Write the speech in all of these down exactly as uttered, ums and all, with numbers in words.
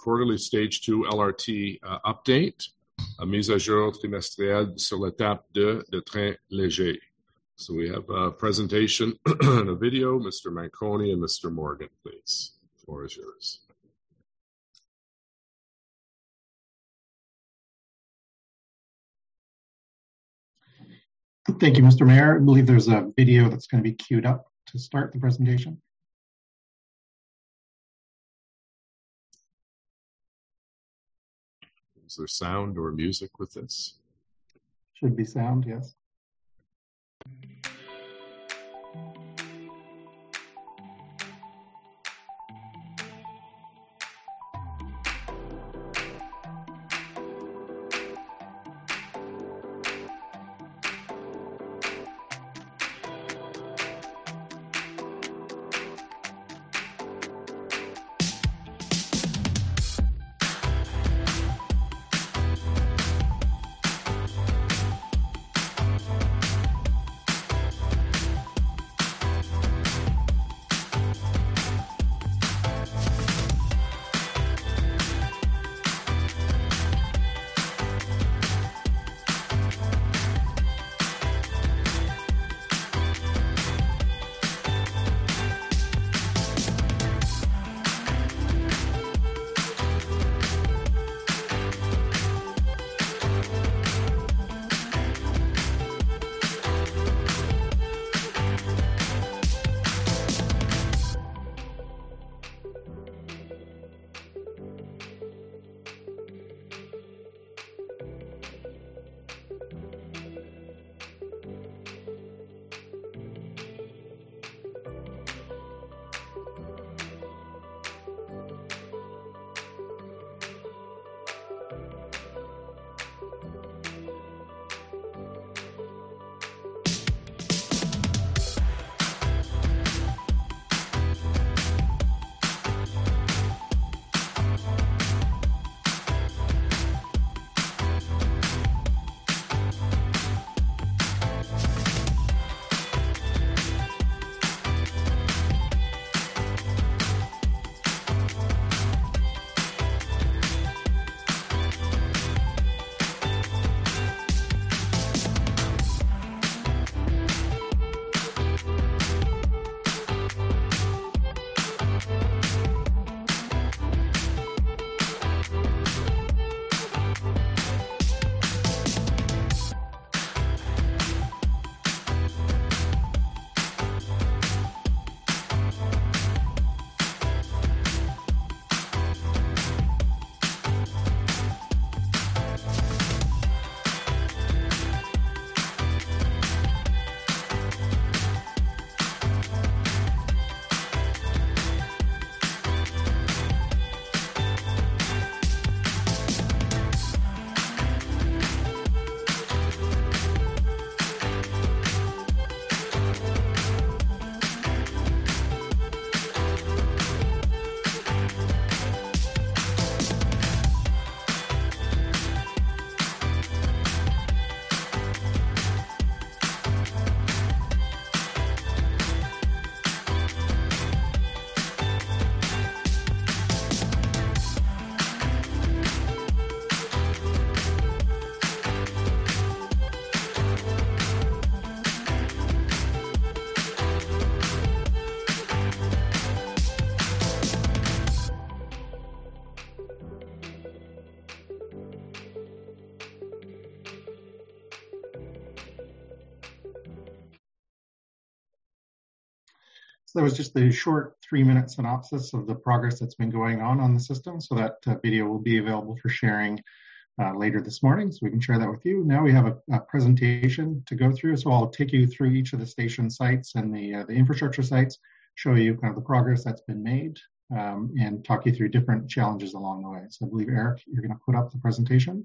quarterly stage two L R T uh, update, a mise à jour trimestrielle sur l'étape deux de train léger. So we have a presentation and a video. Mister Manconi and Mister Morgan, please. The floor is yours. Thank you, Mister Mayor. I believe there's a video that's going to be queued up to start the presentation. Is there sound or music with this? Should be sound, yes. So that was just a short three-minute synopsis of the progress that's been going on on the system. So that uh, video will be available for sharing uh, later this morning, so we can share that with you. Now we have a, a presentation to go through, so I'll take you through each of the station sites and the, uh, the infrastructure sites, show you kind of the progress that's been made, um, and talk you through different challenges along the way. So I believe, Eric, you're going to put up the presentation.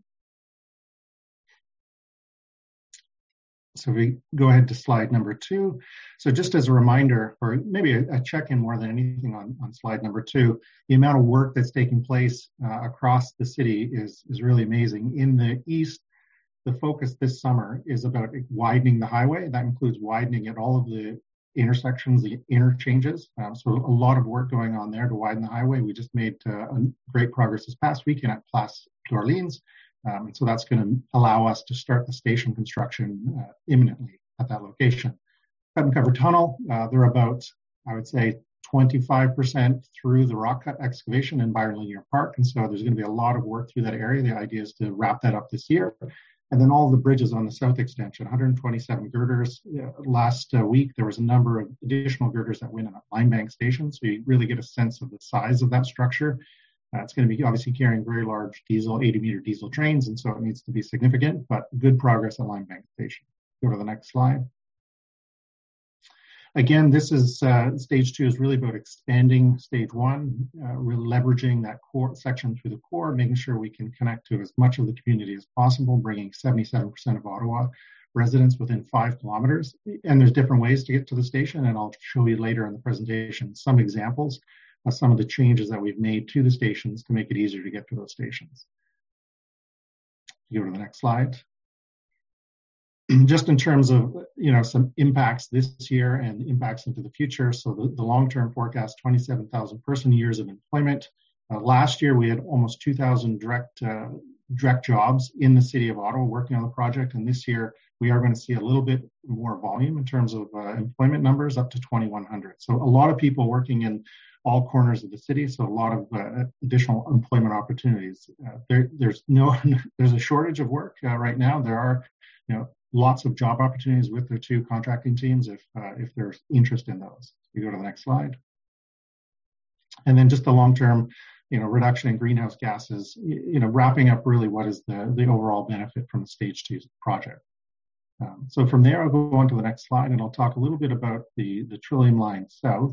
So we go ahead to slide number two. So just as a reminder, or maybe a, a check-in more than anything on, on slide number two, the amount of work that's taking place uh, across the city is, is really amazing. In the east, the focus this summer is about widening the highway. That includes widening at all of the intersections, the interchanges. Um, so a lot of work going on there to widen the highway. We just made uh, great progress this past weekend at Place d'Orleans. Um, and so that's going to allow us to start the station construction uh, imminently at that location. Cut and Cover Tunnel, uh, they're about, I would say, twenty-five percent through the rock cut excavation in Byron Linear Park. And so there's going to be a lot of work through that area. The idea is to wrap that up this year. And then all the bridges on the south extension, one hundred twenty-seven girders. Uh, last uh, week, there was a number of additional girders that went in at Linebank Station. So you really get a sense of the size of that structure. Uh, it's going to be obviously carrying very large diesel, eighty meter diesel trains. And so it needs to be significant, but good progress at Linebank Station. Go to the next slide. Again, this is uh, stage two is really about expanding stage one, uh, really leveraging that core section through the core, making sure we can connect to as much of the community as possible, bringing seventy-seven percent of Ottawa residents within five kilometers. And there's different ways to get to the station, and I'll show you later in the presentation some examples of some of the changes that we've made to the stations to make it easier to get to those stations. You go to the next slide. Just in terms of, you know, some impacts this year and impacts into the future. So the, the long-term forecast, twenty-seven thousand person years of employment. Uh, last year, we had almost two thousand direct uh, direct jobs in the city of Ottawa working on the project. And this year, we are going to see a little bit more volume in terms of uh, employment numbers, up to twenty-one hundred. So a lot of people working in all corners of the city. So a lot of uh, additional employment opportunities. Uh, there, there's no, there's a shortage of work uh, right now. There are, you know, lots of job opportunities with their two contracting teams if uh, if there's interest in those. You go to the next slide. And then just the long-term, you know, reduction in greenhouse gases, you know, wrapping up really what is the, the overall benefit from the stage two project. Um, so from there, I'll go on to the next slide and I'll talk a little bit about the, the Trillium Line South.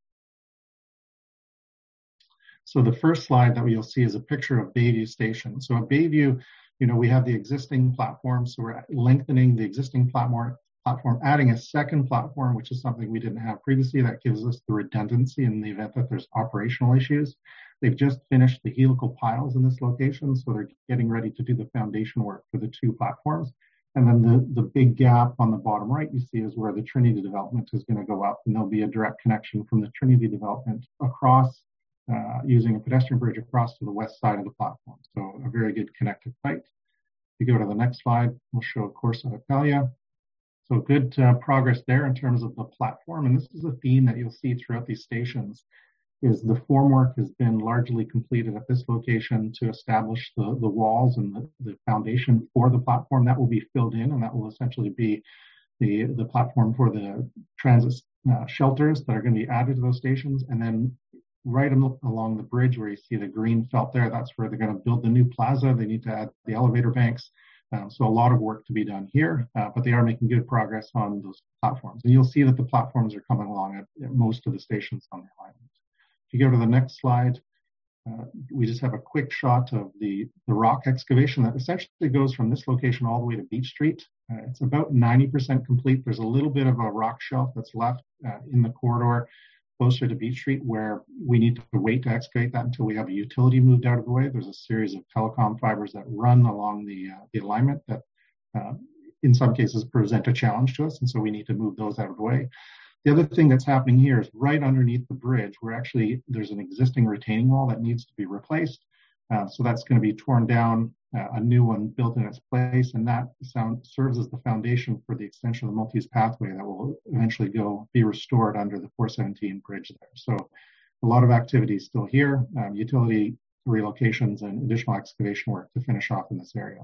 So the first slide that you'll see is a picture of Bayview Station. So at Bayview, you know, we have the existing platform, so we're lengthening the existing platform, platform, adding a second platform, which is something we didn't have previously. That gives us the redundancy in the event that there's operational issues. They've just finished the helical piles in this location, so they're getting ready to do the foundation work for the two platforms. And then the, the big gap on the bottom right you see is where the Trinity development is going to go up, and there'll be a direct connection from the Trinity development across Uh, using a pedestrian bridge across to the west side of the platform. So a very good connected site. If you go to the next slide, we'll show Corso Italia. So good uh, progress there in terms of the platform. And this is a theme that you'll see throughout these stations, is the formwork has been largely completed at this location to establish the, the walls and the, the foundation for the platform. That will be filled in, and that will essentially be the, the platform for the transit uh, shelters that are going to be added to those stations. And then right along the bridge where you see the green felt there, that's where they're going to build the new plaza. They need to add the elevator banks. Um, so a lot of work to be done here, uh, but they are making good progress on those platforms. And you'll see that the platforms are coming along at, at most of the stations on the island. If you go to the next slide, uh, we just have a quick shot of the, the rock excavation that essentially goes from this location all the way to Beach Street. Uh, it's about ninety percent complete. There's a little bit of a rock shelf that's left uh, in the corridor closer to Beach Street, where we need to wait to excavate that until we have a utility moved out of the way. There's a series of telecom fibers that run along the, uh, the alignment that uh, in some cases present a challenge to us, and so we need to move those out of the way. The other thing that's happening here is right underneath the bridge, where actually there's an existing retaining wall that needs to be replaced. Uh, so that's going to be torn down, uh, a new one built in its place, and that sound, serves as the foundation for the extension of the Maltese pathway that will eventually go be restored under the four seventeen bridge there. So a lot of activity still here, um, utility relocations and additional excavation work to finish off in this area.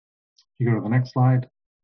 If you go to the next slide.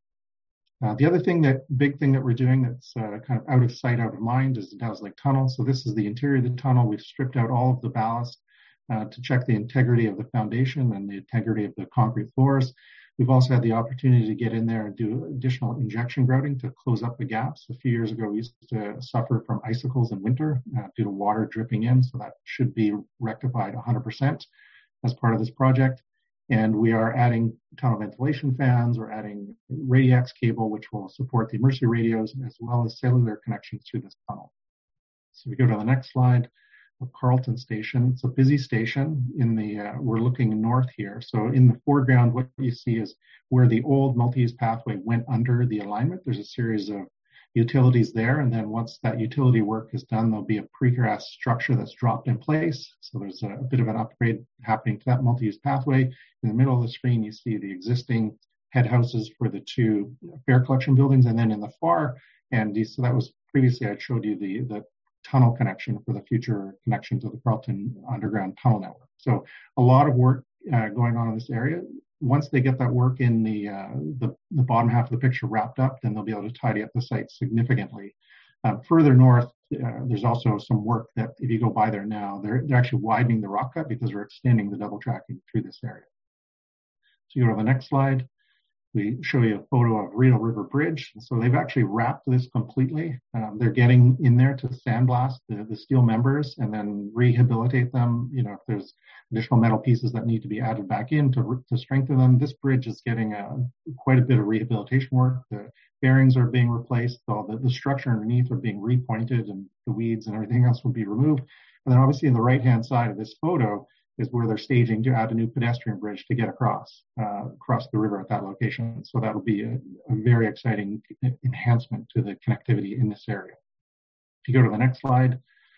Uh, the other thing that, big thing that we're doing that's uh, kind of out of sight, out of mind is the Dow's Lake Tunnel. So this is the interior of the tunnel. We've stripped out all of the ballast Uh, to check the integrity of the foundation and the integrity of the concrete floors. We've also had the opportunity to get in there and do additional injection grouting to close up the gaps. A few years ago, we used to suffer from icicles in winter uh, due to water dripping in, so that should be rectified one hundred percent as part of this project. And we are adding tunnel ventilation fans, we're adding Radiax cable, which will support the Mercy radios, as well as cellular connections to this tunnel. So we go to the next slide. Carlton Station. It's a busy station. In the uh, we're looking north here. So in the foreground, what you see is where the old Maltese pathway went under the alignment. There's a series of utilities there. And then once that utility work is done, there'll be a precast structure that's dropped in place. So there's a, a bit of an upgrade happening to that multi-use pathway. In the middle of the screen, you see the existing head houses for the two fare collection buildings. And then in the far end, so that was previously I showed you the, the tunnel connection for the future connection to the Carleton Underground Tunnel Network. So a lot of work uh, going on in this area. Once they get that work in the, uh, the the bottom half of the picture wrapped up, then they'll be able to tidy up the site significantly. Uh, further north, uh, there's also some work that if you go by there now, they're, they're actually widening the rock cut because we're extending the double tracking through this area. So you go to the next slide. We show you a photo of Rideau River Bridge. So they've actually wrapped this completely. Um, they're getting in there to sandblast the, the steel members and then rehabilitate them. You know, if there's additional metal pieces that need to be added back in to, to strengthen them, this bridge is getting a, quite a bit of rehabilitation work. The bearings are being replaced. All the, the structure underneath are being repointed, and the weeds and everything else will be removed. And then obviously in the right-hand side of this photo is where they're staging to add a new pedestrian bridge to get across uh, across the river at that location. So that'll be a, a very exciting enhancement to the connectivity in this area. If you go to the next slide,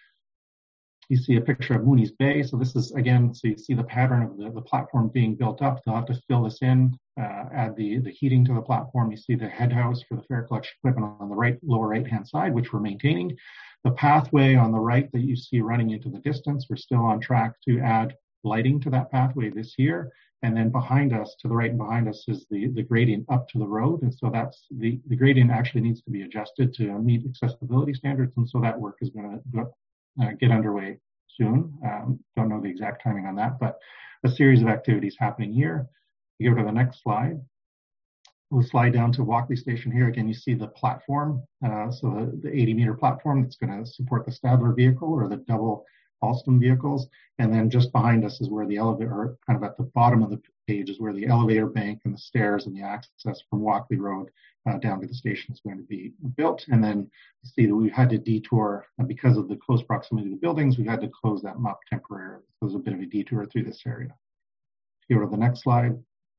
you see a picture of Mooney's Bay. So this is, again, so you see the pattern of the, the platform being built up. They'll have to fill this in, uh, add the, the heating to the platform. You see the head house for the fare collection equipment on the right, lower right-hand side, which we're maintaining. The pathway on the right that you see running into the distance, we're still on track to add lighting to that pathway this year. And then behind us, to the right and behind us, is the, the gradient up to the road. And so that's the, the gradient actually needs to be adjusted to meet accessibility standards. And so that work is going to uh, get underway soon. Um, don't know the exact timing on that, but a series of activities happening here. You go to the next slide. We'll slide down to Walkley Station here. Again, you see the platform. Uh, so the, the eighty meter platform that's going to support the Stadler vehicle or the double Alstom vehicles. And then just behind us is where the elevator, or kind of at the bottom of the page, is where the elevator bank and the stairs and the access from Walkley Road uh, down to the station is going to be built. And then you see that we've had to detour uh, because of the close proximity to the buildings. We've had to close that M U P temporarily. So there's a bit of a detour through this area. If you go to the next slide.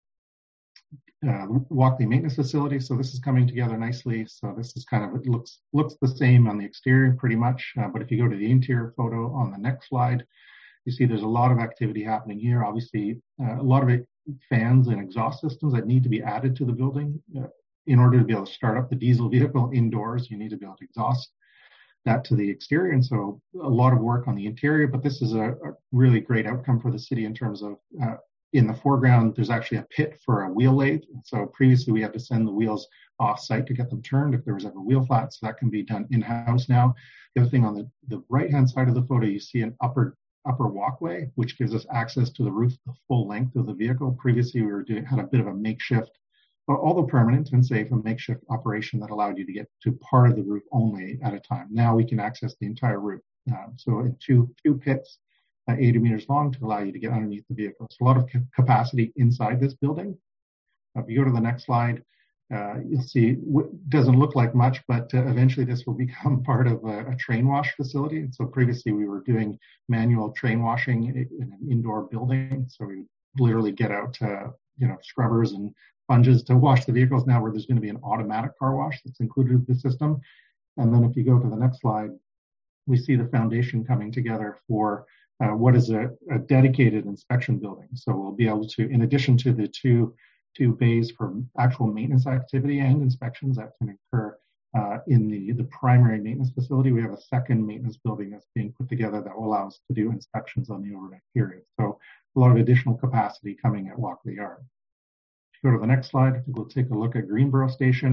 Uh, Walkley Maintenance Facility. So this is coming together nicely. So this is kind of, it looks looks the same on the exterior pretty much. Uh, but if you go to the interior photo on the next slide, you see there's a lot of activity happening here. Obviously, uh, a lot of it, fans and exhaust systems that need to be added to the building. Uh, in order to be able to start up the diesel vehicle indoors, you need to be able to exhaust that to the exterior. And so a lot of work on the interior, but this is a, a really great outcome for the city in terms of uh, in the foreground, there's actually a pit for a wheel lathe. So previously we had to send the wheels off site to get them turned if there was ever wheel flat. So that can be done in-house now. The other thing on the, the right-hand side of the photo, you see an upper upper walkway, which gives us access to the roof the full length of the vehicle. Previously we were doing, had a bit of a makeshift, although permanent and safe, a makeshift operation that allowed you to get to part of the roof only at a time. Now we can access the entire roof. Uh, so in two, two pits, Uh, eighty meters long to allow you to get underneath the vehicle. So a lot of ca- capacity inside this building. Uh, if you go to the next slide, uh, you'll see what doesn't look like much, but uh, eventually this will become part of a, a train wash facility. And so previously we were doing manual train washing in an indoor building. So we literally get out, uh, you know, scrubbers and sponges to wash the vehicles. Now where there's going to be an automatic car wash that's included with the system. And then if you go to the next slide, we see the foundation coming together for Uh, what is a, a dedicated inspection building. So we'll be able to, in addition to the two, two bays for actual maintenance activity and inspections that can occur uh, in the, the primary maintenance facility, we have a second maintenance building that's being put together that will allow us to do inspections on the overnight period. So a lot of additional capacity coming at Walkley Yard. If you go to the next slide, we'll take a look at Greenboro Station,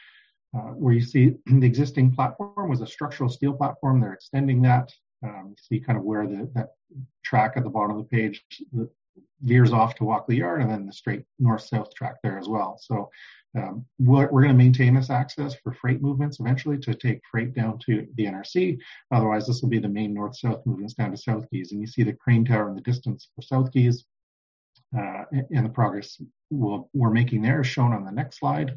uh, where you see the existing platform was a structural steel platform. They're extending that. Um, you see kind of where the, that track at the bottom of the page veers off to Walkley Yard, and then the straight north-south track there as well. So um, we're, we're going to maintain this access for freight movements eventually to take freight down to the N R C. Otherwise, this will be the main north-south movements down to South Keys. And you see the crane tower in the distance for South Keys, uh, and the progress we'll, we're making there is shown on the next slide.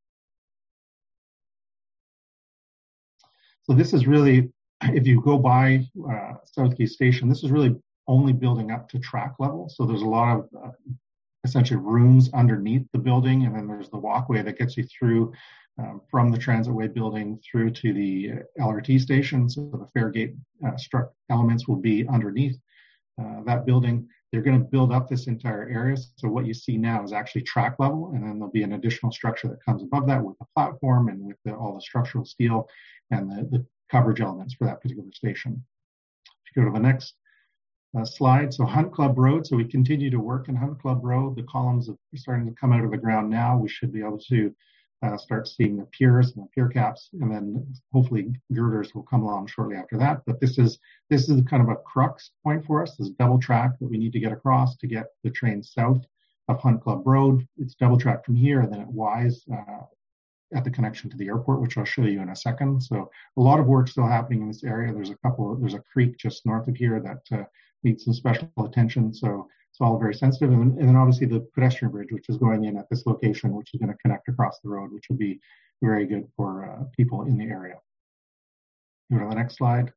So this is really, if you go by uh, South Keys Station, this is really only building up to track level. So there's a lot of uh, essentially rooms underneath the building, and then there's the walkway that gets you through um, from the Transitway building through to the L R T station. So the Fairgate uh, struck elements will be underneath uh, that building. They're going to build up this entire area. So what you see now is actually track level, and then there'll be an additional structure that comes above that with the platform and with the, all the structural steel and the, the coverage elements for that particular station. If you go to the next uh, slide, so Hunt Club Road. So we continue to work in Hunt Club Road. The columns are starting to come out of the ground now. We should be able to uh, start seeing the piers and the pier caps, and then hopefully girders will come along shortly after that. But this is this is kind of a crux point for us. This double track that we need to get across to get the train south of Hunt Club Road. It's double track from here, and then it Wise uh, at the connection to the airport, which I'll show you in a second. So a lot of work still happening in this area. There's a couple, there's a creek just north of here that uh, needs some special attention. So it's all very sensitive. And, and then obviously the pedestrian bridge, which is going in at this location, which is going to connect across the road, which will be very good for uh, people in the area. Go to the next slide.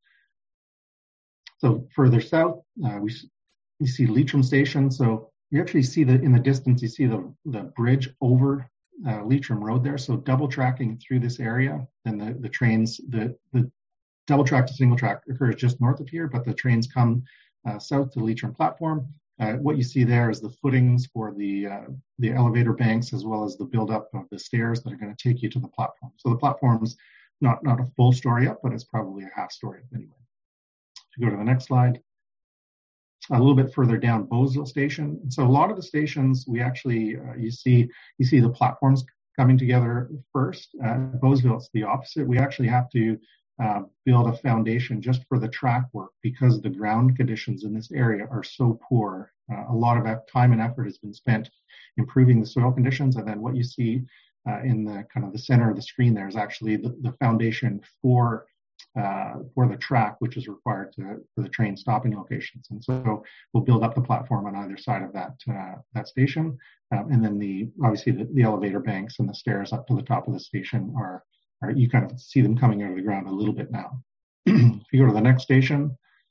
So further south, uh, we, we see Leitrim Station. So you actually see the, in the distance, you see the, the bridge over Uh, Leitrim Road there, so double tracking through this area, and the, the trains, the, the double track to single track occurs just north of here, but the trains come uh, south to Leitrim platform. Uh, what you see there is the footings for the uh, the elevator banks, as well as the buildup of the stairs that are going to take you to the platform. So the platform's not, not a full story up, but it's probably a half story up anyway. If you go to the next slide. A little bit further down, Bowesville Station. So a lot of the stations, we actually, uh, you see you see the platforms coming together first. Uh, Bowesville, it's the opposite. We actually have to uh, build a foundation just for the track work because the ground conditions in this area are so poor. Uh, a lot of time and effort has been spent improving the soil conditions. And then what you see uh, in the kind of the center of the screen there is actually the, the foundation for Uh, for the track, which is required to, for the train stopping locations. And so we'll build up the platform on either side of that uh, that station. Um, and then the obviously the, the elevator banks and the stairs up to the top of the station are, are, you kind of see them coming out of the ground a little bit now. If you go to the next station,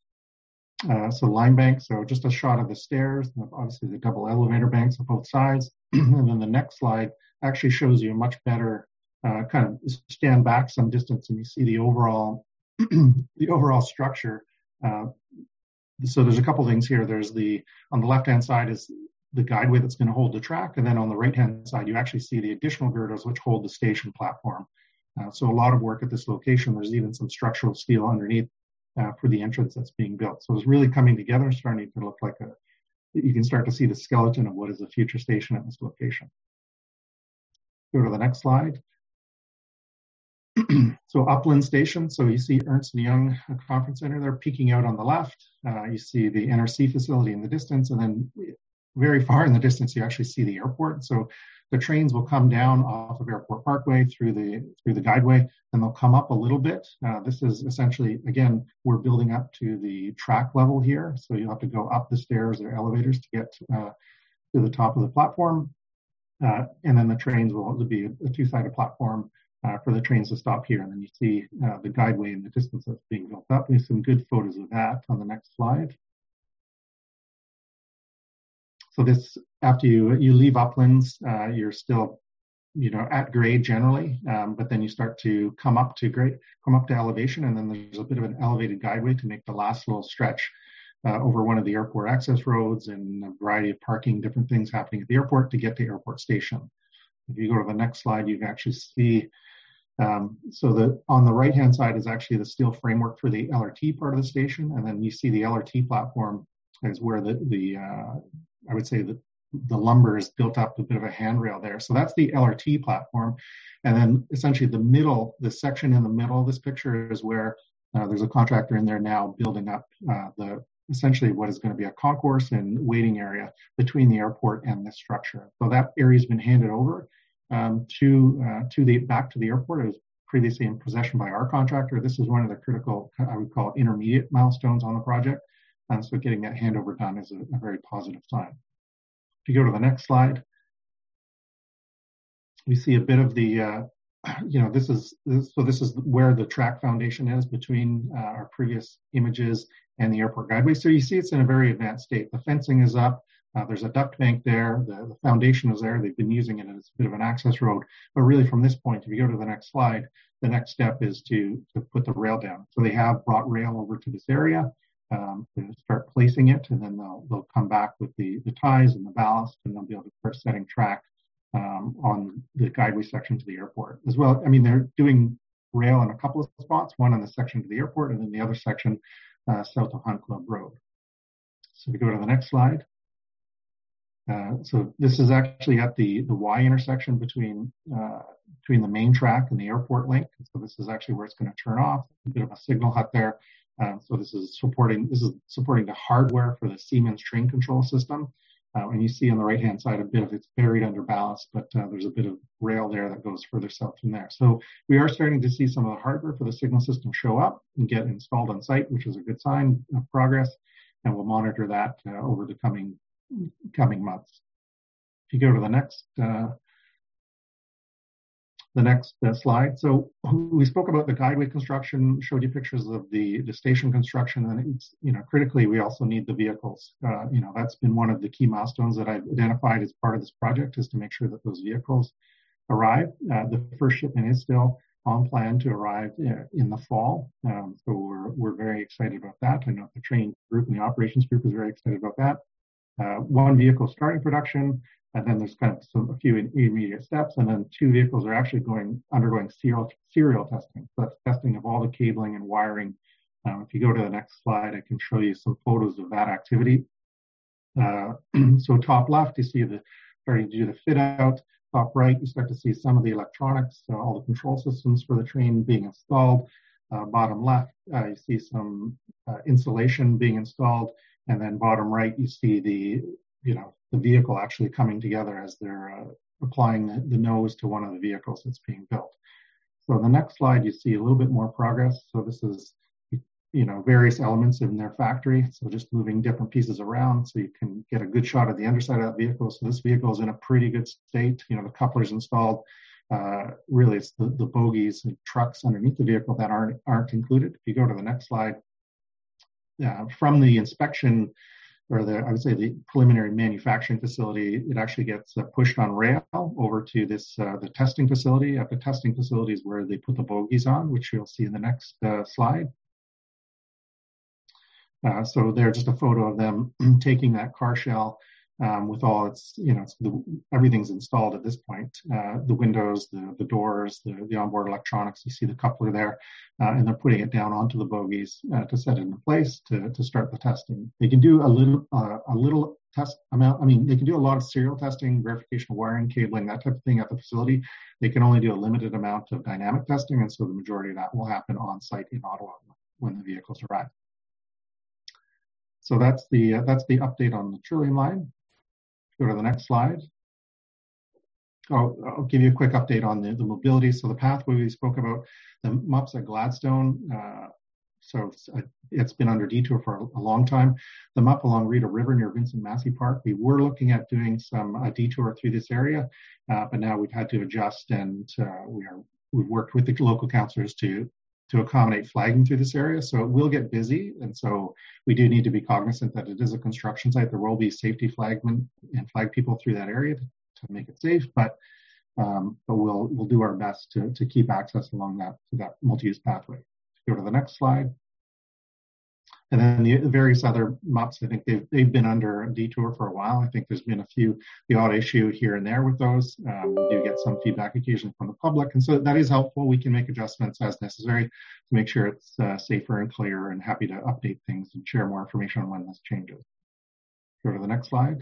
uh, so line bank, so just a shot of the stairs, and obviously the double elevator banks on both sides. And then the next slide actually shows you a much better uh, kind of stand back some distance and you see the overall the overall structure. Uh, so there's a couple things here. There's the, on the left-hand side is the guideway that's going to hold the track. And then on the right-hand side, you actually see the additional girders which hold the station platform. Uh, so a lot of work at this location. There's even some structural steel underneath uh, for the entrance that's being built. So it's really coming together, starting to look like a, you can start to see the skeleton of what is a future station at this location. Go to the next slide. So Upland Station, so you see Ernst and Young Conference Center there peeking out on the left. Uh, you see the N R C facility in the distance, and then very far in the distance, you actually see the airport. So the trains will come down off of Airport Parkway through the through the guideway, and they'll come up a little bit. Uh, this is essentially, again, we're building up to the track level here. So you'll have to go up the stairs or elevators to get uh, to the top of the platform. Uh, and then the trains will be a two-sided platform Uh, for the trains to stop here. And then you see uh, the guideway in the distance that's being built up. There's some good photos of that on the next slide. So this, after you, you leave Uplands, uh, you're still, you know, at grade generally, um, but then you start to come up to grade, come up to elevation, and then there's a bit of an elevated guideway to make the last little stretch uh, over one of the airport access roads, and a variety of parking, different things happening at the airport to get to Airport Station. If you go to the next slide, you can actually see Um, so the, on the right-hand side is actually the steel framework for the L R T part of the station. And then you see the L R T platform is where the, the uh, I would say the, the lumber is built up a bit of a handrail there. So that's the L R T platform. And then essentially the middle, the section in the middle of this picture is where uh, there's a contractor in there now building up uh, the essentially what is going to be a concourse and waiting area between the airport and this structure. So that area has been handed over Um, to uh, to the back to the airport. It was previously in possession by our contractor. This is one of the critical, I would call, intermediate milestones on the project. And so getting that handover done is a, a very positive sign. If you go to the next slide, we see a bit of the, uh, you know, this is this, so this is where the track foundation is between uh, our previous images and the airport guideway. So you see it's in a very advanced state. The fencing is up. Uh, there's a duct bank there. The, the foundation is there. They've been using it as a bit of an access road. But really from this point, if you go to the next slide, the next step is to, to put the rail down. So they have brought rail over to this area um, to start placing it, and then they'll, they'll come back with the, the ties and the ballast, and they'll be able to start setting track um, on the guideway section to the airport as well. I mean, they're doing rail in a couple of spots, one on the section to the airport and then the other section uh, south of Hunt Club Road. So we go to the next slide. Uh, so this is actually at the, the Y intersection between uh, between the main track and the airport link. So this is actually where it's going to turn off. A bit of a signal hut there. Uh, so this is supporting this is supporting the hardware for the Siemens train control system. Uh, and you see on the right hand side a bit of it's buried under ballast, but uh, there's a bit of rail there that goes further south from there. So we are starting to see some of the hardware for the signal system show up and get installed on site, which is a good sign of progress. And we'll monitor that uh, over the coming coming months. If you go to the next uh, the next uh, slide. So we spoke about the guideway construction, showed you pictures of the, the station construction, and it's, you know, critically, we also need the vehicles. Uh, you know, that's been one of the key milestones that I've identified as part of this project, is to make sure that those vehicles arrive. Uh, the first shipment is still on plan to arrive uh, in the fall. Um, so we're, we're very excited about that. I know the train group and the operations group is very excited about that. Uh, one vehicle starting production, and then there's kind of some, a few intermediate steps, and then two vehicles are actually going undergoing serial, serial testing. So that's testing of all the cabling and wiring. Um, if you go to the next slide, I can show you some photos of that activity. Uh, so top left, you see the starting to do the fit out. Top right, you start to see some of the electronics, uh, all the control systems for the train being installed. Uh, bottom left, uh, you see some uh, insulation being installed. And then bottom right, you see the, you know, the vehicle actually coming together as they're uh, applying the, the nose to one of the vehicles that's being built. So on the next slide, you see a little bit more progress. So this is, you know, various elements in their factory. So just moving different pieces around so you can get a good shot of the underside of that vehicle. So this vehicle is in a pretty good state. You know, the couplers installed. Uh, really, it's the, the bogies and trucks underneath the vehicle that aren't, aren't included. If you go to the next slide, Uh, from the inspection, or the, I would say the preliminary manufacturing facility, it actually gets uh, pushed on rail over to this, uh, the testing facility. At the testing facility is where they put the bogies on, which you'll see in the next uh, slide. Uh, so there's just a photo of them taking that car shell um, with all its, you know, it's the, everything's installed at this point. Uh, the windows, the, the doors, the, the onboard electronics, you see the coupler there, uh, and they're putting it down onto the bogies uh, to set it into place to, to start the testing. They can do a little, uh, a little test amount. I mean, they can do a lot of serial testing, verification of wiring, cabling, that type of thing at the facility. They can only do a limited amount of dynamic testing, and so the majority of that will happen on site in Ottawa when the vehicles arrive. So that's the uh, that's the update on the Trillium line. Go to the next slide. Oh, I'll give you a quick update on the, the mobility. So the pathway we spoke about, the M U Ps at Gladstone. Uh, so it's, uh, it's been under detour for a, a long time. The M U P along Rita River near Vincent Massey Park, we were looking at doing some uh, detour through this area, uh, but now we've had to adjust, and uh, we are we've worked with the local councillors to to accommodate flagging through this area. So it will get busy. And so we do need to be cognizant that it is a construction site. There will be safety flagmen and flag people through that area to, to make it safe, but um, but we'll we'll do our best to, to keep access along that, to that multi-use pathway. Go to the next slide. And then the various other M U Ps, I think they've, they've been under a detour for a while. I think there's been a few, the odd issue here and there with those. Um, we do get some feedback occasionally from the public. And so that is helpful. We can make adjustments as necessary to make sure it's uh, safer and clearer, and happy to update things and share more information on when this changes. Go to the next slide.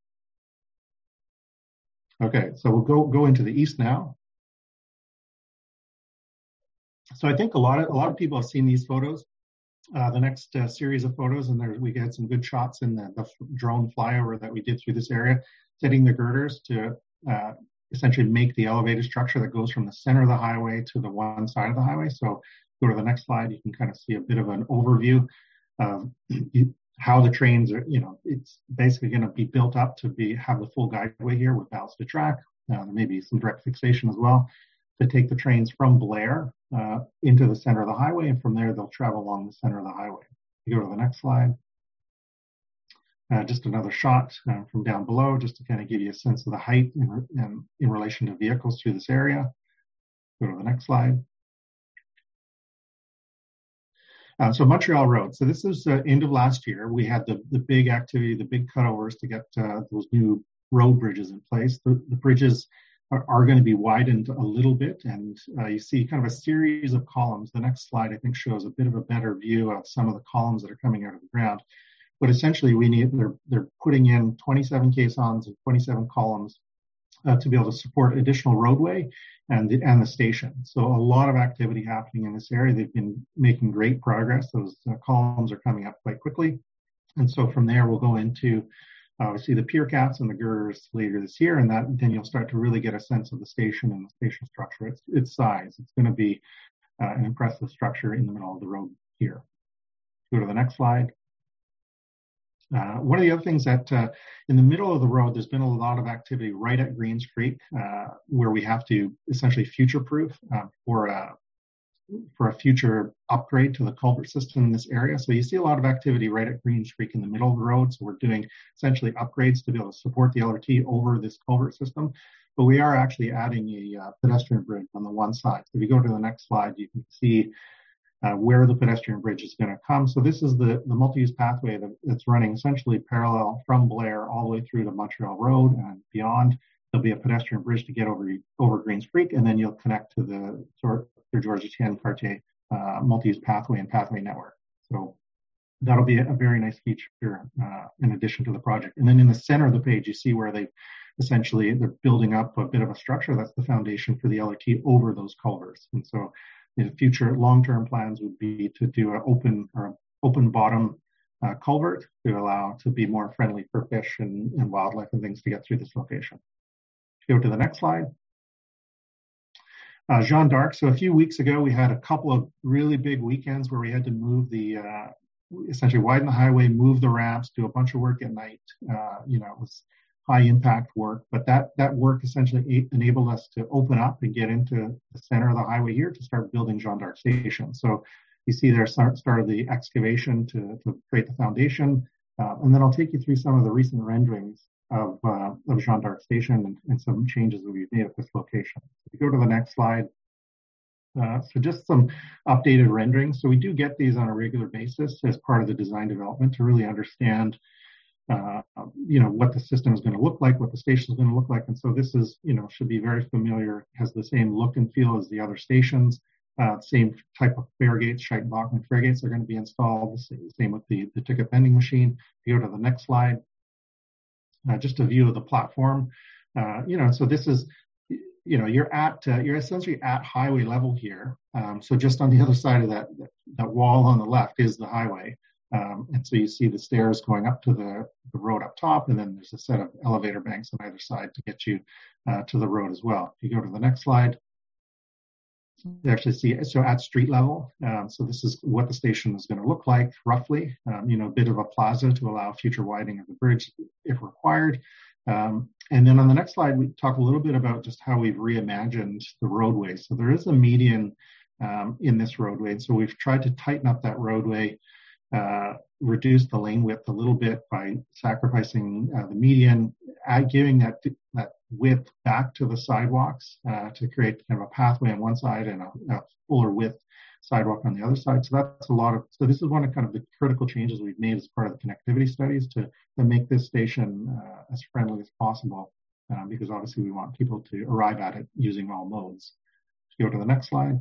Okay, so we'll go, go into the east now. So I think a lot of, a lot of people have seen these photos. Uh, the next uh, series of photos, and there we get some good shots in the, the drone flyover that we did through this area, setting the girders to uh, essentially make the elevated structure that goes from the center of the highway to the one side of the highway. So go to the next slide, you can kind of see a bit of an overview of how the trains are, you know, it's basically going to be built up to be have the full guideway here with ballasted track. Uh, there may be some direct fixation as well, to take the trains from Blair uh, into the center of the highway, and from there they'll travel along the center of the highway. You go to the next slide. Uh, just another shot uh, from down below, just to kind of give you a sense of the height in, in, in relation to vehicles through this area. Go to the next slide. Uh, so Montreal Road. So this is the uh, end of last year. We had the, the big activity, the big cutovers to get uh, those new road bridges in place. The, the bridges are, are going to be widened a little bit, and uh, you see kind of a series of columns. The next slide, I think, shows a bit of a better view of some of the columns that are coming out of the ground. But essentially, we need they're they're putting in twenty-seven caissons and twenty-seven columns uh, to be able to support additional roadway and the, and the station. So a lot of activity happening in this area. They've been making great progress. Those uh, columns are coming up quite quickly, and so from there we'll go into obviously the pier caps and the girders later this year, and that then you'll start to really get a sense of the station and the station structure. Its its size. It's going to be uh, an impressive structure in the middle of the road here. Go to the next slide. Uh, one of the other things that uh, in the middle of the road, there's been a lot of activity right at Greens Creek, uh, where we have to essentially future-proof uh, for, a, for a future upgrade to the culvert system in this area. So you see a lot of activity right at Greens Creek in the middle of the road. So we're doing essentially upgrades to be able to support the L R T over this culvert system. But we are actually adding a uh, pedestrian bridge on the one side. So if you go to the next slide, you can see Uh, where the pedestrian bridge is going to come. So this is the, the multi-use pathway that, that's running essentially parallel from Blair all the way through to Montreal Road and beyond. There'll be a pedestrian bridge to get over over Greens Creek, and then you'll connect to the Sir George Etienne Cartier uh, multi-use pathway and pathway network. So that'll be a, a very nice feature uh, in addition to the project. And then in the center of the page, you see where they essentially they're building up a bit of a structure. That's the foundation for the L R T over those culverts. And so the future long-term plans would be to do an open or open bottom uh, culvert to allow to be more friendly for fish and, and wildlife and things to get through this location. Go to the next slide. Uh, Jeanne d'Arc. So a few weeks ago, we had a couple of really big weekends where we had to move the, uh, essentially widen the highway, move the ramps, do a bunch of work at night. Uh, you know, it was high impact work, but that, that work essentially enabled us to open up and get into the center of the highway here to start building Jeanne d'Arc Station. So you see there start, started the excavation to, to create the foundation. Uh, and then I'll take you through some of the recent renderings of, uh, of Jeanne d'Arc Station and, and some changes that we've made at this location. If you go to the next slide. Uh, so just some updated renderings. So we do get these on a regular basis as part of the design development to really understand Uh, you know, what the system is going to look like, what the station is going to look like. And so this is, you know, should be very familiar, has the same look and feel as the other stations, uh, same type of fare gates, Scheiten-Bachmann fare gates are going to be installed, the same with the, the ticket vending machine. If you go to the next slide, uh, just a view of the platform. Uh, you know, so this is, you know, you're at, uh, you're essentially at highway level here. Um, so just on the other side of that, that wall on the left is the highway. Um, and so you see the stairs going up to the, the road up top, and then there's a set of elevator banks on either side to get you uh, to the road as well. If you go to the next slide, you actually see, so at street level, um, so this is what the station is going to look like roughly, um, you know, a bit of a plaza to allow future widening of the bridge if required. Um, and then on the next slide, we talk a little bit about just how we've reimagined the roadway. So there is a median um, in this roadway, and so we've tried to tighten up that roadway, Uh, reduce the lane width a little bit by sacrificing uh, the median, uh, giving that that width back to the sidewalks uh, to create kind of a pathway on one side and a, a fuller width sidewalk on the other side. So that's a lot of, so this is one of kind of the critical changes we've made as part of the connectivity studies to, to make this station uh, as friendly as possible, uh, because obviously we want people to arrive at it using all modes. Let's go to the next slide.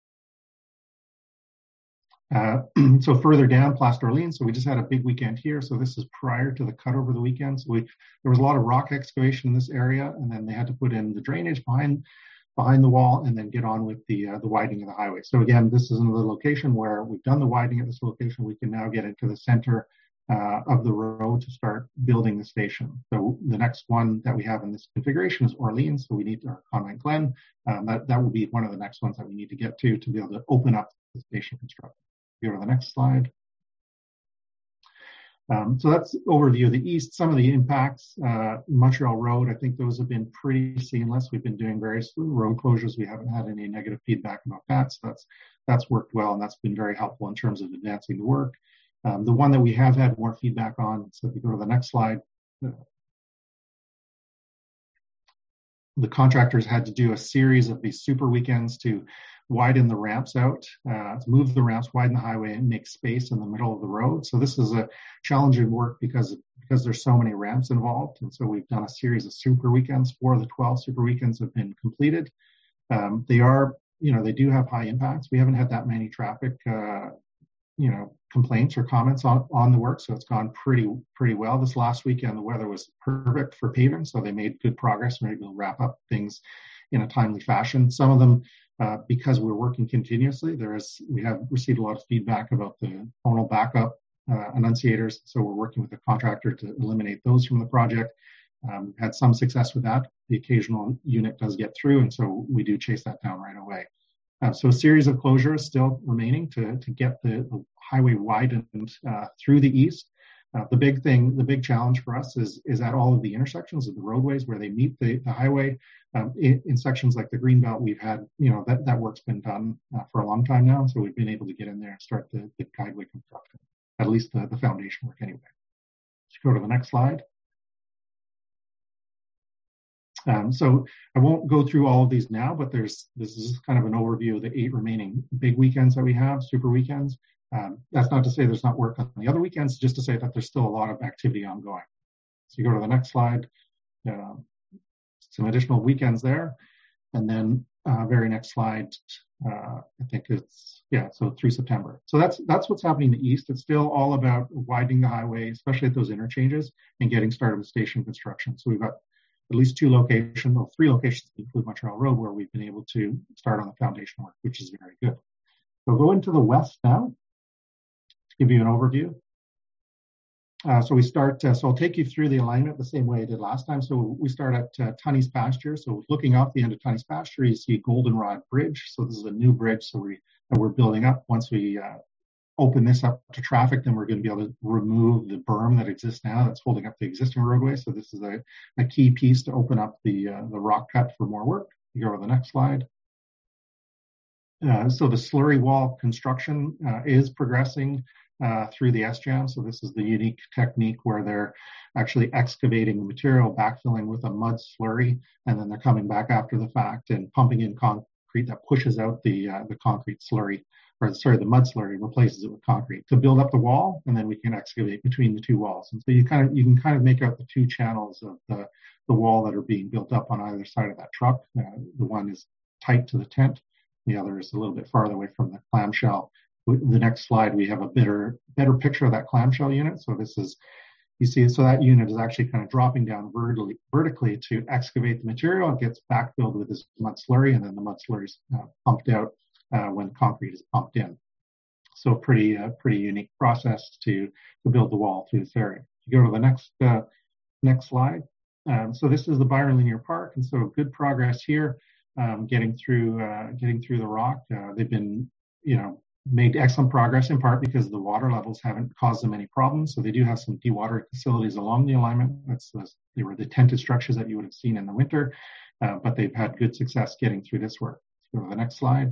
Uh, so further down, Place d'Orleans. So we just had a big weekend here. So this is prior to the cut over the weekend. So we, there was a lot of rock excavation in this area, and then they had to put in the drainage behind behind the wall and then get on with the uh, the widening of the highway. So again, this is another location where we've done the widening at this location. We can now get into the center uh, of the road to start building the station. So the next one that we have in this configuration is Orleans. So we need our Convent Glen. Um, that, that will be one of the next ones that we need to get to to be able to open up the station construction. Go to the next slide. Um, so that's overview of the east. Some of the impacts, uh, Montreal Road, I think those have been pretty seamless. We've been doing various road closures. We haven't had any negative feedback about that. So that's, that's worked well, and that's been very helpful in terms of advancing the work. Um, the one that we have had more feedback on, so if you go to the next slide, uh, the contractors had to do a series of these super weekends to widen the ramps out, uh, to move the ramps, widen the highway, and make space in the middle of the road. So this is a challenging work because, because there's so many ramps involved. And so we've done a series of super weekends. Four of the twelve super weekends have been completed. Um, they are, you know, they do have high impacts. We haven't had that many traffic, uh, you know, complaints or comments on, on the work. So it's gone pretty, pretty well. This last weekend, the weather was perfect for paving. So they made good progress and were able to wrap up things in a timely fashion. Some of them, uh, because we're working continuously, there is, we have received a lot of feedback about the tonal backup uh, enunciators. So we're working with the contractor to eliminate those from the project. Um, we've had some success with that. The occasional unit does get through, and so we do chase that down right away. Uh, so a series of closures still remaining to, to get the, the highway widened uh, through the east. Uh, the big thing, the big challenge for us is, is at all of the intersections of the roadways where they meet the, the highway. Um, in, in sections like the Greenbelt, we've had, you know, that, that work's been done uh, for a long time now. So we've been able to get in there and start the, the guideway construction, at least the, the foundation work anyway. Let's go to the next slide. Um, so I won't go through all of these now, but there's, this is kind of an overview of the eight remaining big weekends that we have, super weekends. Um, that's not to say there's not work on the other weekends, just to say that there's still a lot of activity ongoing. So you go to the next slide, uh, some additional weekends there. And then uh, very next slide, uh, I think it's, yeah, so through September. So that's that's what's happening in the east. It's still all about widening the highway, especially at those interchanges, and getting started with station construction. So we've got at least two locations, well, three locations, include Montreal Road, where we've been able to start on the foundation work, which is very good. So go into the west now to give you an overview. Uh, so we start, uh, so I'll take you through the alignment the same way I did last time. So we start at uh, Tunney's Pasture. So looking off the end of Tunney's Pasture, you see Goldenrod Bridge. So this is a new bridge so we, that we're building up. Once we uh, open this up to traffic, then we're going to be able to remove the berm that exists now that's holding up the existing roadway. So this is a, a key piece to open up the, uh, the rock cut for more work. You go to the next slide. Uh, so the slurry wall construction uh, is progressing uh, through the S JAM. So this is the unique technique where they're actually excavating the material, backfilling with a mud slurry, and then they're coming back after the fact and pumping in concrete that pushes out the uh, the concrete slurry, or sorry, the mud slurry, replaces it with concrete to build up the wall, and then we can excavate between the two walls. And so you kind of you can kind of make out the two channels of the the wall that are being built up on either side of that truck. Uh, the one is tight to the tent. The other is a little bit farther away from the clamshell. The next slide, we have a better better picture of that clamshell unit. So this is, you see, so that unit is actually kind of dropping down vertically, vertically to excavate the material. It gets backfilled with this mud slurry, and then the mud slurry is uh, pumped out uh, when concrete is pumped in. So pretty uh, pretty unique process to, to build the wall through this area. You go to the next uh, next slide. Um, so this is the Byron Linear Park, and so good progress here. Um, getting through uh, getting through the rock. Uh, they've been, you know, made excellent progress in part because the water levels haven't caused them any problems. So they do have some dewatering facilities along the alignment. That's the, they were the tented structures that you would have seen in the winter, uh, but they've had good success getting through this work. Let's go to the next slide.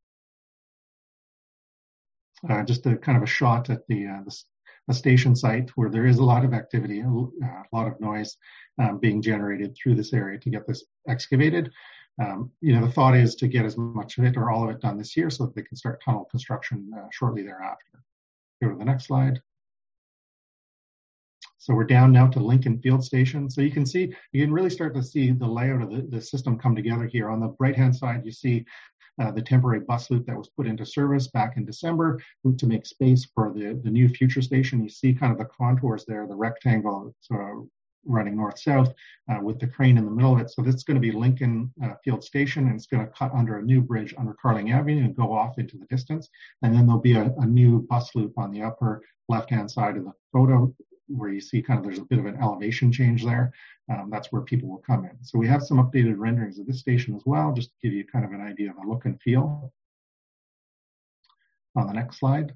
Uh, just a kind of a shot at the, uh, the, the station site where there is a lot of activity, a, a lot of noise um, being generated through this area to get this excavated. Um, you know, the thought is to get as much of it or all of it done this year so that they can start tunnel construction uh, shortly thereafter. Go to the next slide. So we're down now to Lincoln Field Station. So you can see, you can really start to see the layout of the, the system come together here. On the right-hand side, you see uh, the temporary bus loop that was put into service back in December to make space for the, the new future station. You see kind of the contours there, the rectangle uh, running north-south uh, with the crane in the middle of it. So this is going to be Lincoln uh, Field Station, and it's going to cut under a new bridge under Carling Avenue and go off into the distance. And then there'll be a, a new bus loop on the upper left-hand side of the photo where you see kind of there's a bit of an elevation change there. Um, that's where people will come in. So we have some updated renderings of this station as well, just to give you kind of an idea of the look and feel. On the next slide.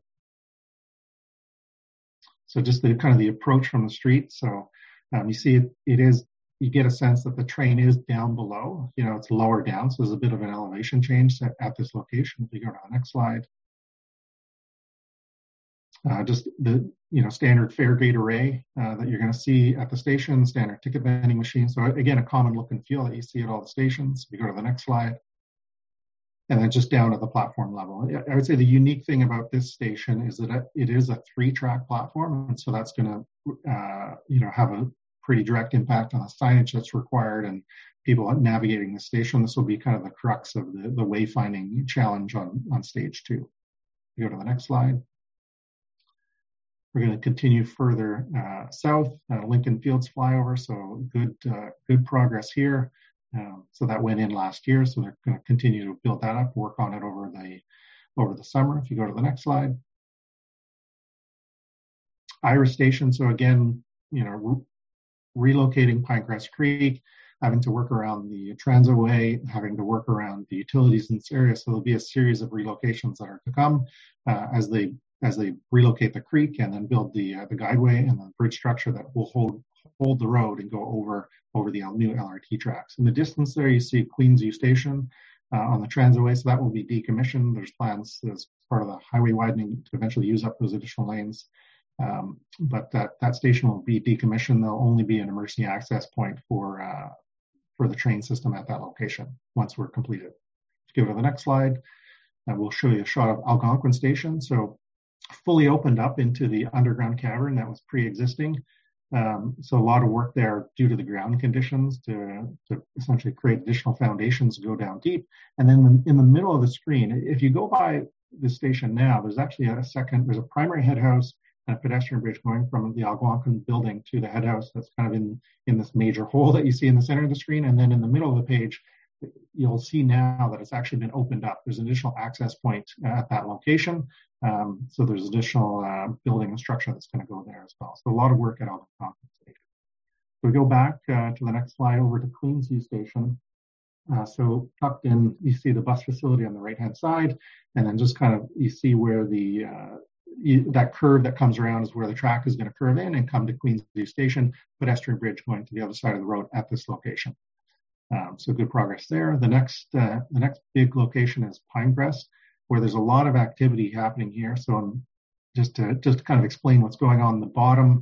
So just the kind of the approach from the street. So Um, you see, it, it is, you get a sense that the train is down below, you know, it's lower down. So there's a bit of an elevation change at, at this location. If you go to the next slide. Uh, just the you know standard fare gate array uh, that you're going to see at the station, standard ticket vending machine. So again, a common look and feel that you see at all the stations. If you go to the next slide, and then just down at the platform level. I would say the unique thing about this station is that it is a three-track platform, and so that's going to uh, you know have a pretty direct impact on the signage that's required and people navigating the station. This will be kind of the crux of the, the wayfinding challenge on, on stage two. You go to the next slide. We're going to continue further uh, south, uh, Lincoln Fields flyover, so good uh, good progress here. Um, so that went in last year, so they're going to continue to build that up, work on it over the over the summer. If you go to the next slide. Iris Station, so again, you know, re relocating Pinecrest Creek, having to work around the Transitway, having to work around the utilities in this area. So there'll be a series of relocations that are to come uh, as they as they relocate the creek and then build the uh, the guideway and the bridge structure that will hold hold the road and go over over the new L R T tracks. In the distance there, you see Queensview Station uh, on the Transitway, so that will be decommissioned. There's plans as part of the highway widening to eventually use up those additional lanes. Um, but that, that station will be decommissioned. There'll only be an emergency access point for uh, for the train system at that location once we're completed. Let's go to the next slide. And we'll show you a shot of Algonquin Station. So fully opened up into the underground cavern that was pre-existing. Um, so a lot of work there due to the ground conditions to, to essentially create additional foundations to go down deep. And then in the middle of the screen, if you go by the station now, there's actually a second, there's a primary head house and a pedestrian bridge going from the Algonquin building to the head house that's kind of in, in this major hole that you see in the center of the screen. And then in the middle of the page, you'll see now that it's actually been opened up. There's an additional access point at that location. Um, so there's additional uh, building and structure that's going to go there as well. So a lot of work at Algonquin Station. So we go back uh, to the next slide over to Queensview Station. Uh, so tucked in, you see the bus facility on the right-hand side, and then just kind of you see where the uh, you, that curve that comes around is where the track is going to curve in and come to Queensview Station, pedestrian bridge going to the other side of the road at this location. Um, so good progress there. The next, uh, the next big location is Pinecrest, where there's a lot of activity happening here. So um, just to just to kind of explain what's going on, the bottom,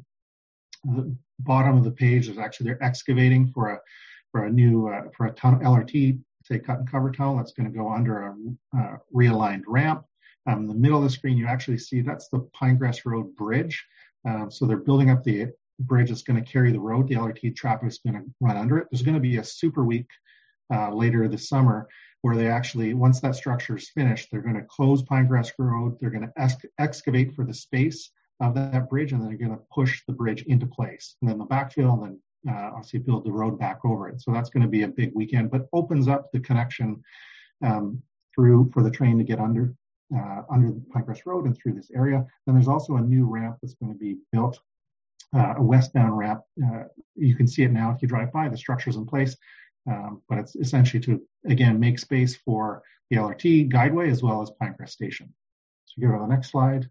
the bottom of the page is actually they're excavating for a for a new uh, for a tunnel, L R T, say cut and cover tunnel that's going to go under a uh, realigned ramp. Um, in the middle of the screen, you actually see that's the Pinecrest Road Bridge. Um, so they're building up the bridge that's going to carry the road. The L R T traffic is going to run under it. There's going to be a super week uh, later this summer where they actually, once that structure is finished, they're going to close Pinecrest Road. They're going to ex excavate for the space of that bridge, and then they're going to push the bridge into place. And then the backfill, and then uh, obviously build the road back over it. So that's going to be a big weekend, but opens up the connection um, through for the train to get under uh, under the Pinecrest Road and through this area. Then there's also a new ramp that's going to be built. Uh, a westbound ramp. Uh, you can see it now if you drive by, the structure's in place, um, but it's essentially to, again, make space for the L R T guideway as well as Pinecrest Station. So go to the next slide.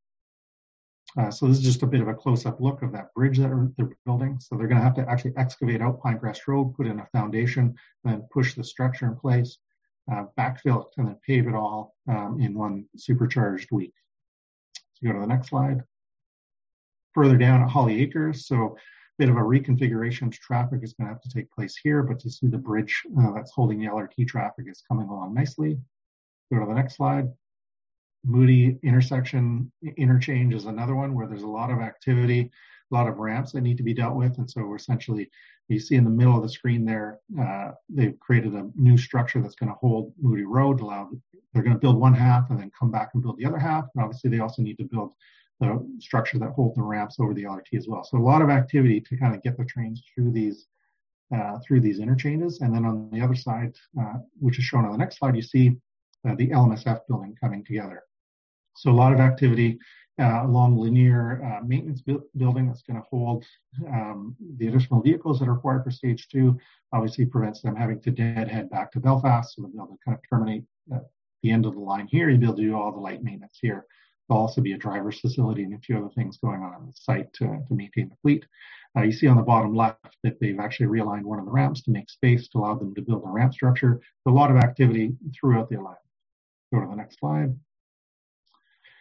Uh, so this is just a bit of a close-up look of that bridge that they're building. So they're going to have to actually excavate out Pinecrest Road, put in a foundation, and then push the structure in place, uh, backfill it, and then pave it all um, in one supercharged week. So go to the next slide. Further down at Holly Acres, so a bit of a reconfiguration of traffic is going to have to take place here, but you see the bridge uh, that's holding the L R T traffic is coming along nicely. Go to the next slide. Moody intersection interchange is another one where there's a lot of activity, a lot of ramps that need to be dealt with, and so we're essentially, you see in the middle of the screen there, uh, they've created a new structure that's going to hold Moody Road. Allow they're going to build one half and then come back and build the other half, and obviously they also need to build the structure that holds the ramps over the L R T as well. So a lot of activity to kind of get the trains through these uh, through these interchanges. And then on the other side, uh, which is shown on the next slide, you see uh, the L M S F building coming together. So a lot of activity uh, along linear uh, maintenance bu building that's going to hold um, the additional vehicles that are required for stage two. Obviously prevents them having to deadhead back to Belfast, so they'll be able to kind of terminate at the end of the line here. You'll be able to do all the light maintenance here. There'll also be a driver's facility and a few other things going on on the site to, to maintain the fleet. Uh, you see on the bottom left that they've actually realigned one of the ramps to make space to allow them to build a ramp structure. So a lot of activity throughout the alliance. Go to the next slide.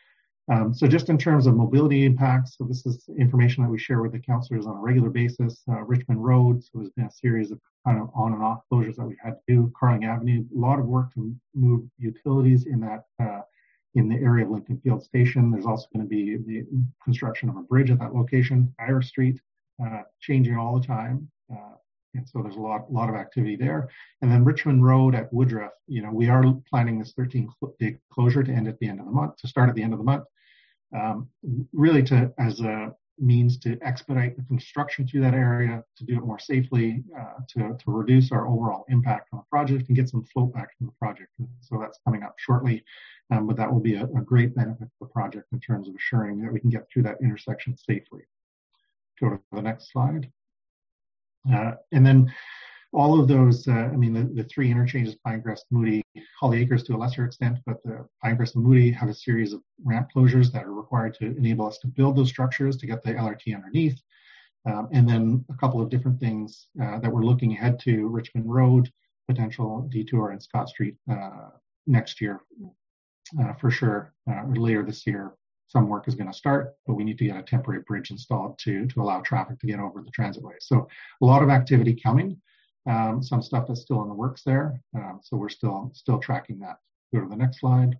Um, so just in terms of mobility impacts, so this is information that we share with the councillors on a regular basis. Uh, Richmond Road, so there's been a series of kind of on and off closures that we've had to do. Carling Avenue, a lot of work to move utilities in that uh, in the area of Lincoln Field Station. There's also going to be the construction of a bridge at that location. Ira Street, uh, changing all the time. Uh, and so there's a lot, lot of activity there. And then Richmond Road at Woodruff, you know, we are planning this thirteen day closure to end at the end of the month, to start at the end of the month. Um, really to as a means to expedite the construction through that area, to do it more safely, uh, to, to reduce our overall impact on the project and get some flow back from the project. And so that's coming up shortly, um, but that will be a, a great benefit to the project in terms of assuring that we can get through that intersection safely. Go to the next slide. Uh, and then all of those, uh, I mean, the, the three interchanges, Pinecrest, Moody, Holly Acres to a lesser extent, but the Pinecrest and Moody have a series of ramp closures that are required to enable us to build those structures to get the L R T underneath. Um, and then a couple of different things uh, that we're looking ahead to: Richmond Road, potential detour, and Scott Street uh, next year uh, for sure, uh, or later this year. Some work is going to start, but we need to get a temporary bridge installed to, to allow traffic to get over the transitway. So a lot of activity coming. Um, some stuff that's still in the works there. Um, so we're still still tracking that. Go to the next slide.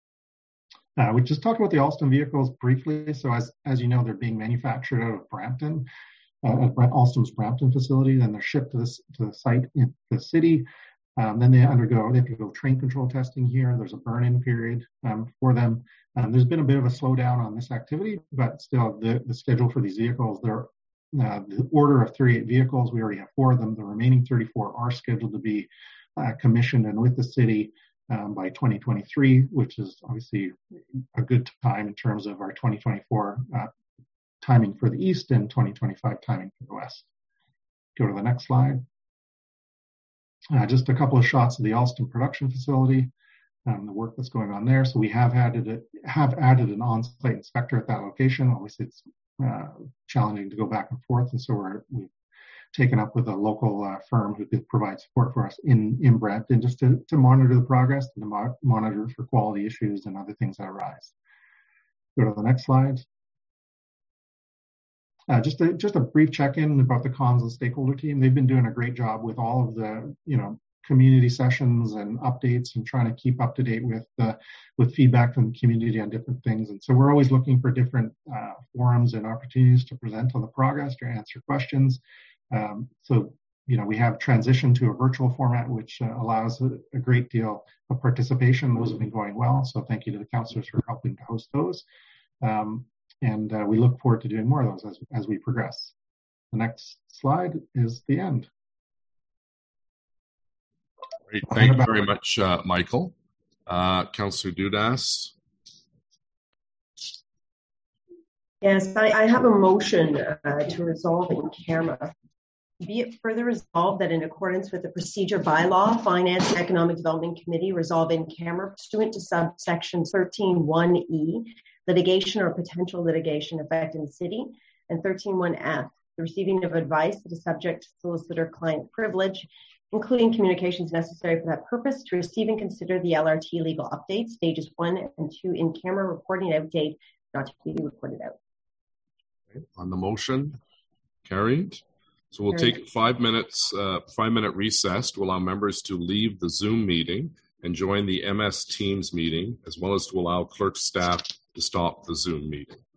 Uh, we just talked about the Alstom vehicles briefly. So as, as you know, they're being manufactured out of Brampton, uh, at Alstom's Brampton facility. Then they're shipped to, this, to the site in the city. Um, then they undergo, they have to go train control testing here. There's a burn-in period um, for them. Um, there's been a bit of a slowdown on this activity, but still the, the schedule for these vehicles, they're Uh, the order of thirty-eight vehicles, we already have four of them. The remaining thirty-four are scheduled to be uh, commissioned and with the city um, by twenty twenty-three, which is obviously a good time in terms of our twenty twenty-four uh, timing for the east and twenty twenty-five timing for the west. Go to the next slide. Uh, just a couple of shots of the Alstom production facility, um, the work that's going on there. So we have added a, have added an on-site inspector at that location. Obviously, it's Uh, challenging to go back and forth, and so we're, we've taken up with a local uh, firm who could provide support for us in, in Brampton just to, to monitor the progress and to mo- monitor for quality issues and other things that arise. Go to the next slide. Uh, just, a, just a brief check-in about the comms and stakeholder team. They've been doing a great job with all of the, you know, community sessions and updates and trying to keep up to date with uh, with feedback from the community on different things. And so we're always looking for different uh, forums and opportunities to present on the progress or answer questions. Um, so, you know, we have transitioned to a virtual format, which uh, allows a, a great deal of participation. Those have been going well. So thank you to the councillors for helping to host those. Um, and uh, we look forward to doing more of those as, as we progress. The next slide is the end. Great. Thank you very much, uh, Michael. Uh, Councillor Dudas. Yes, I, I have a motion uh, to resolve in camera. Be it further resolved that in accordance with the procedure bylaw, Finance and Economic Development Committee resolve in camera pursuant to subsection thirteen one E, litigation or potential litigation affecting the city, and thirteen one F, the receiving of advice that is subject to solicitor-client privilege, including communications necessary for that purpose, to receive and consider the L R T legal update, stages one and two in camera reporting out date, not to be reported out. Okay. On the motion, carried. So we'll carried. take five minutes, uh, five minute recess to allow members to leave the Zoom meeting and join the M S Teams meeting, as well as to allow clerk staff to stop the Zoom meeting.